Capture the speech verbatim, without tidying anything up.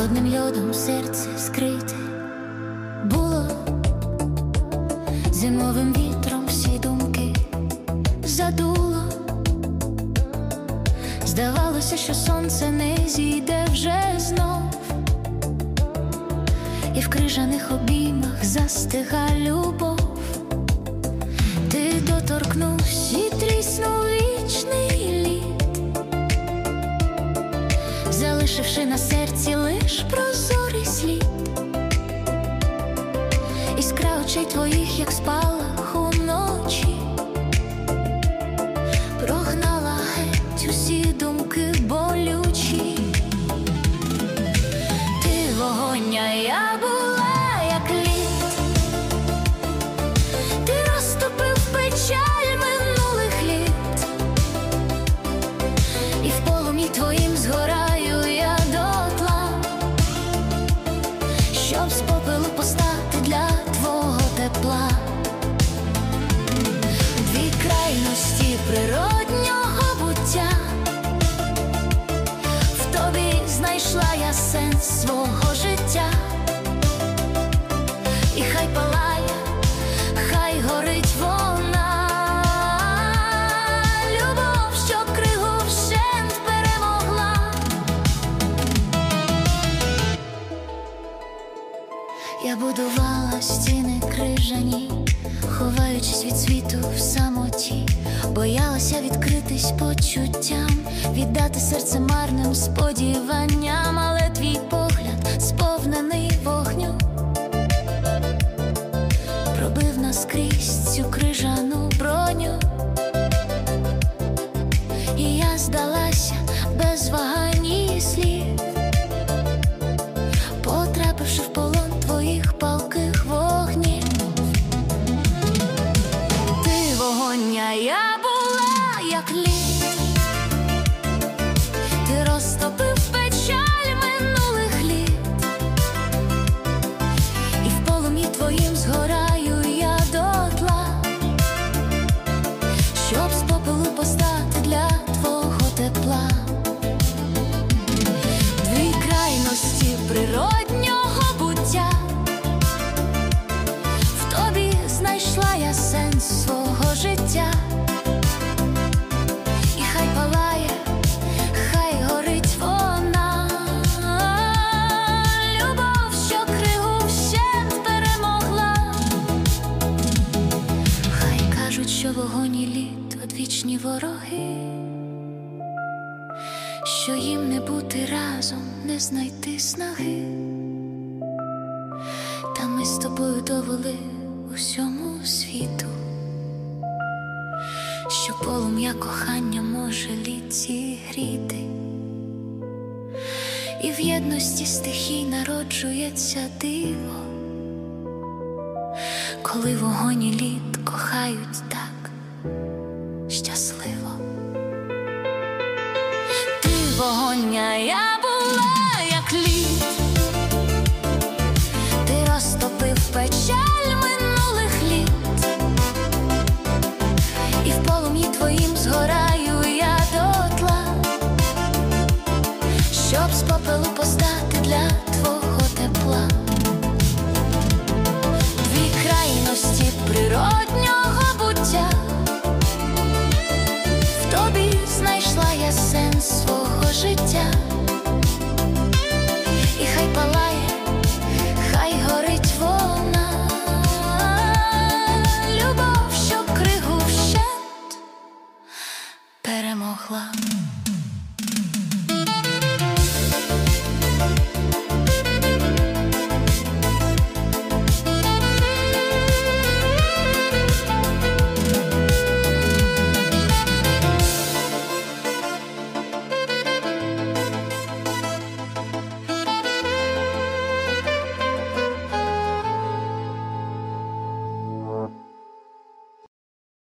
холодним льодом серце скрите було, зимовим вітром всі думки задуло. Здавалося, що сонце не зійде вже знов, і в крижаних обіймах застига любов. Ти доторкнувся і тріснув вічний лід, залишивши на серці лиш прозорий слід. Іскра очей твоїх, як спалах уночі, прогнала геть усі думки болючі. Ти вогонь, а я була як лід, ти розтопив печаль минулих літ, і в полум'ї твоїм згораю я дотла, щоб з попелу постати для твого тепла. Дві крайності природнього буття, в тобі знайшла я сенс свого життя. І хай палає, хай горить вона, любов, що кригу вщент перемогла. Я будувала стіни крижані, ховаючись від світу в самоті, боялася відкритись почуттям, віддати серце марним сподіванням. Але твій погляд, сповнений вогню, пробив наскрізь цю крижану броню. І я здалася без вагань і слів, потрапивши в полон твоїх палких вогнів. Ти вогонь, а я була як лід, ти розтопив печаль минулих літ, і в полум'ї твоїм згораю я дотла, щоб з попелу постати для твого тепла. Дві крайності природнього буття, в тобі знайшла я сенс свого життя. І хай палає, хай горить вона, любов, що кригу вщент перемогла. Хай кажуть, що вогонь і лід – одвічні вороги, що їм не бути разом, не знайти снаги. Та ми з тобою довели усьому світу, що полум'я кохання може лід зігріти, і в єдності стихій народжується диво, коли вогонь і лід кохають так щасливо. Ти вогонь, а я була